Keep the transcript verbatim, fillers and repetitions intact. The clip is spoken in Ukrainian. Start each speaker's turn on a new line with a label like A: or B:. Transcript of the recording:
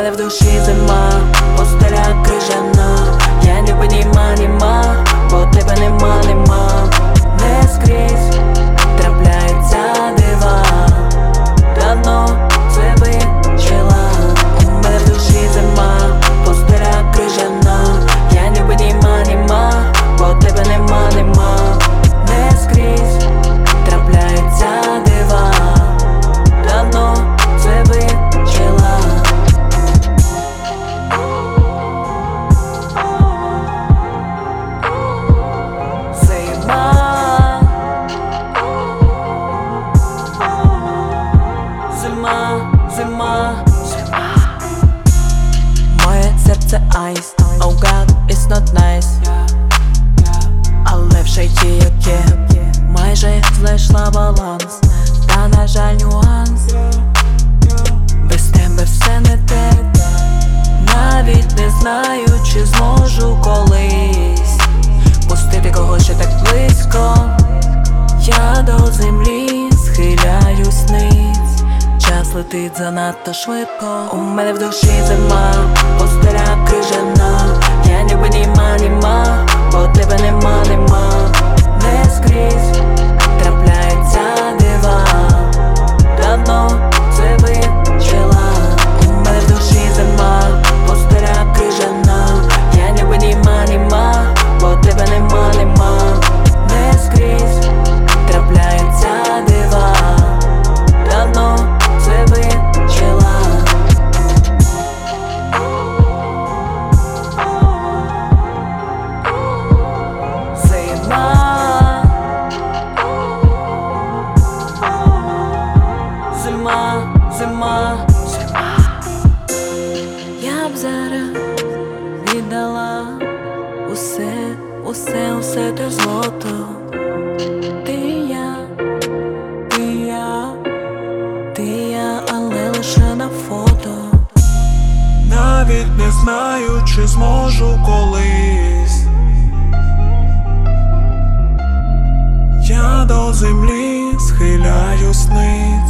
A: мене в душі зима, постеля крижана. Я ніби німа, німа, бо тебе нема, нема. Не скрізь трапляються дива, давно це вивчила. У мене в душі зима, постеля крижана. Я ніби німа, німа, бо тебе нема, нема. Не скрізь трапляються дива, давно це вивчила. Зима, зима, зима. Моє серце айс, oh God, it's not nice. Але в житті як є, майже знайшла баланс. Та на жаль нюанс, без тебе все не те. Навіть не знаю, чи зможу колись пустити когось ще так близько. Я до землі схиляюсь ниць, час летить занадто швидко. У мене в душі зима, постеля крижана. Я ніби німа, німа, бо тебе нема, нема. Не скрізь трапляються дива, давно це вивчила. У мене в душі зима, постеля крижана. Я ніби німа, німа, бо тебе нема, нема. Не скрізь трапляються дива, давно це вивчила. Зима, зима, зима, зима. Я б зараз віддала усе, усе, усе те злото. Ти я, ти я, ти я, але лише на фото.
B: Навіть не знаю, чи зможу колись. Я до землі схиляюсь низ.